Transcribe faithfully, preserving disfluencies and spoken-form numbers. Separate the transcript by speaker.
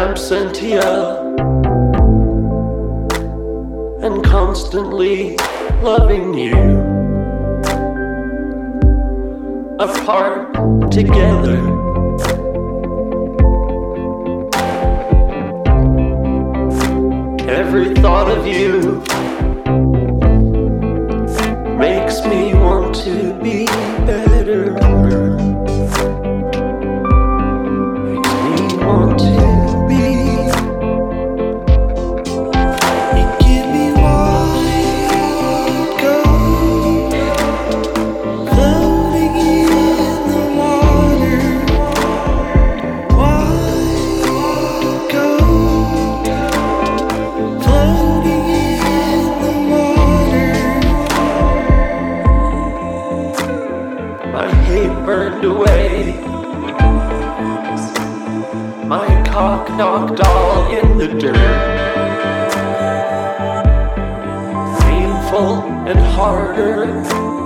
Speaker 1: absentia and constantly loving you, apart together. Every thought of you makes me want to be better. Makes me want to be. You give me wide gold, floating in the water. Wide gold, floating in the water. My hate burned away, my cock knocked all in the dirt. Painful and harder